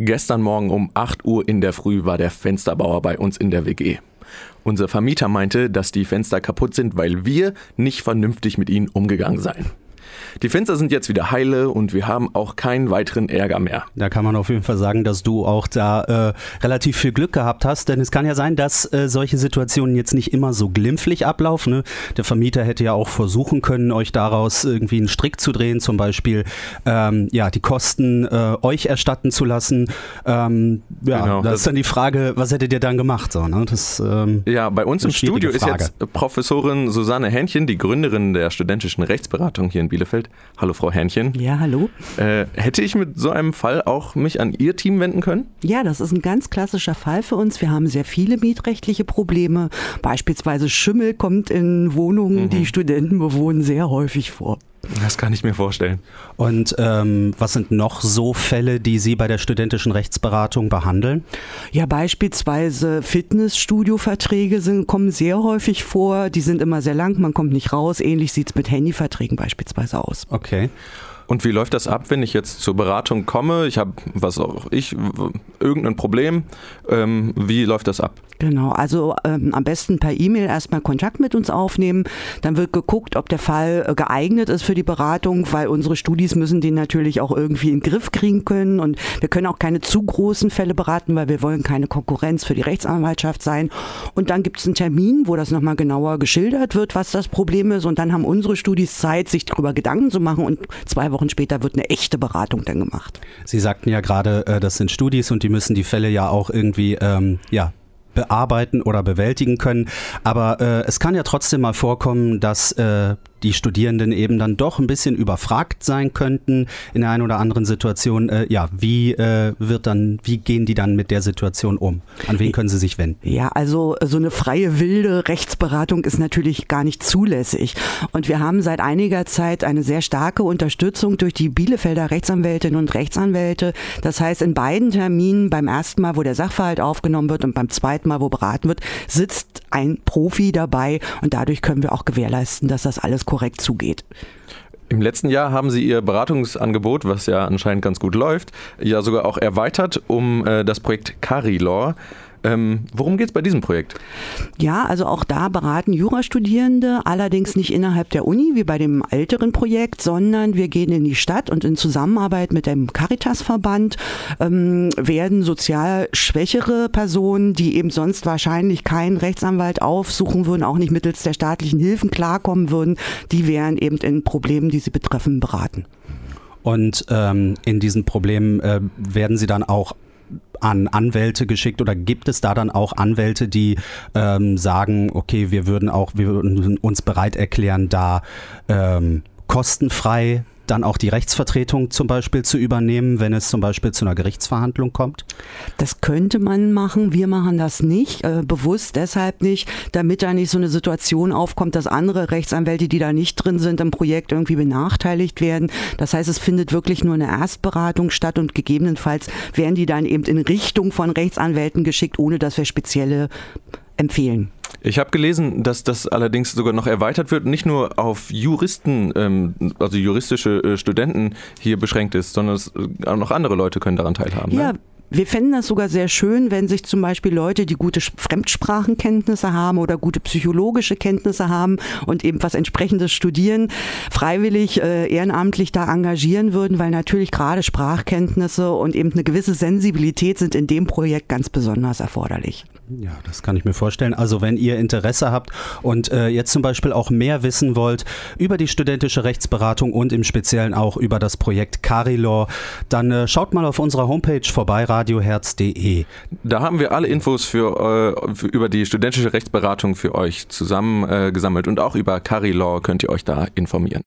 Gestern Morgen um 8 Uhr in der Früh war der Fensterbauer bei uns in der WG. Unser Vermieter meinte, dass die Fenster kaputt sind, weil wir nicht vernünftig mit ihnen umgegangen seien. Die Fenster sind jetzt wieder heile und wir haben auch keinen weiteren Ärger mehr. Da kann man auf jeden Fall sagen, dass du auch da relativ viel Glück gehabt hast, denn es kann ja sein, dass solche Situationen jetzt nicht immer so glimpflich ablaufen. Ne? Der Vermieter hätte ja auch versuchen können, euch daraus irgendwie einen Strick zu drehen, zum Beispiel die Kosten euch erstatten zu lassen. Genau, das ist dann die Frage, was hättet ihr dann gemacht? So, ne? Bei uns im Studio ist jetzt Professorin Susanne Hähnchen, die Gründerin der studentischen Rechtsberatung hier in Bielefeld. Hallo Frau Hähnchen. Ja, hallo. Hätte ich mit so einem Fall auch mich an Ihr Team wenden können? Ja, das ist ein ganz klassischer Fall für uns. Wir haben sehr viele mietrechtliche Probleme. Beispielsweise Schimmel kommt in Wohnungen, die Studenten bewohnen, sehr häufig vor. Das kann ich mir vorstellen. Und was sind noch so Fälle, die Sie bei der studentischen Rechtsberatung behandeln? Ja, beispielsweise Fitnessstudio-Verträge kommen sehr häufig vor. Die sind immer sehr lang, man kommt nicht raus. Ähnlich sieht es mit Handyverträgen beispielsweise aus. Okay. Und wie läuft das ab, wenn ich jetzt zur Beratung komme? Ich habe, irgendein Problem. Wie läuft das ab? Genau, also am besten per E-Mail erstmal Kontakt mit uns aufnehmen. Dann wird geguckt, ob der Fall geeignet ist für die Beratung, weil unsere Studis müssen den natürlich auch irgendwie in den Griff kriegen können. Und wir können auch keine zu großen Fälle beraten, weil wir wollen keine Konkurrenz für die Rechtsanwaltschaft sein. Und dann gibt es einen Termin, wo das nochmal genauer geschildert wird, was das Problem ist. Und dann haben unsere Studis Zeit, sich darüber Gedanken zu machen. Und 2 Wochen später wird eine echte Beratung dann gemacht. Sie sagten ja gerade, das sind Studis und die müssen die Fälle ja auch irgendwie bearbeiten oder bewältigen können. Aber es kann ja trotzdem mal vorkommen, dass die Studierenden eben dann doch ein bisschen überfragt sein könnten in der einen oder anderen Situation. Wie gehen die dann mit der Situation um? An wen können sie sich wenden? Ja, also so eine freie, wilde Rechtsberatung ist natürlich gar nicht zulässig. Und wir haben seit einiger Zeit eine sehr starke Unterstützung durch die Bielefelder Rechtsanwältinnen und Rechtsanwälte. Das heißt, in beiden Terminen, beim ersten Mal, wo der Sachverhalt aufgenommen wird und beim zweiten Mal, wo beraten wird, sitzt ein Profi dabei und dadurch können wir auch gewährleisten, dass das alles korrekt zugeht. Im letzten Jahr haben Sie Ihr Beratungsangebot, was ja anscheinend ganz gut läuft, ja sogar auch erweitert um das Projekt Carilaw. Worum geht es bei diesem Projekt? Ja, also auch da beraten Jurastudierende, allerdings nicht innerhalb der Uni wie bei dem älteren Projekt, sondern wir gehen in die Stadt und in Zusammenarbeit mit dem Caritas-Verband werden sozial schwächere Personen, die eben sonst wahrscheinlich keinen Rechtsanwalt aufsuchen würden, auch nicht mittels der staatlichen Hilfen klarkommen würden, die wären eben in Problemen, die sie betreffen, beraten. Und in diesen Problemen werden Sie dann auch an Anwälte geschickt oder gibt es da dann auch Anwälte, die sagen, okay, wir würden uns bereit erklären, da kostenfrei dann auch die Rechtsvertretung zum Beispiel zu übernehmen, wenn es zum Beispiel zu einer Gerichtsverhandlung kommt? Das könnte man machen, wir machen das nicht, bewusst deshalb nicht, damit da nicht so eine Situation aufkommt, dass andere Rechtsanwälte, die da nicht drin sind im Projekt, irgendwie benachteiligt werden. Das heißt, es findet wirklich nur eine Erstberatung statt und gegebenenfalls werden die dann eben in Richtung von Rechtsanwälten geschickt, ohne dass wir spezielle empfehlen. Ich habe gelesen, dass das allerdings sogar noch erweitert wird, nicht nur auf Juristen, also juristische Studenten hier beschränkt ist, sondern auch noch andere Leute können daran teilhaben. Ja. Ne? Wir fänden das sogar sehr schön, wenn sich zum Beispiel Leute, die gute Fremdsprachenkenntnisse haben oder gute psychologische Kenntnisse haben und eben was Entsprechendes studieren, freiwillig ehrenamtlich da engagieren würden, weil natürlich gerade Sprachkenntnisse und eben eine gewisse Sensibilität sind in dem Projekt ganz besonders erforderlich. Ja, das kann ich mir vorstellen. Also wenn ihr Interesse habt und jetzt zum Beispiel auch mehr wissen wollt über die studentische Rechtsberatung und im Speziellen auch über das Projekt Carilaw, dann schaut mal auf unserer Homepage vorbei, radioherz.de. Da haben wir alle Infos über die studentische Rechtsberatung für euch zusammengesammelt und auch über Carilaw könnt ihr euch da informieren.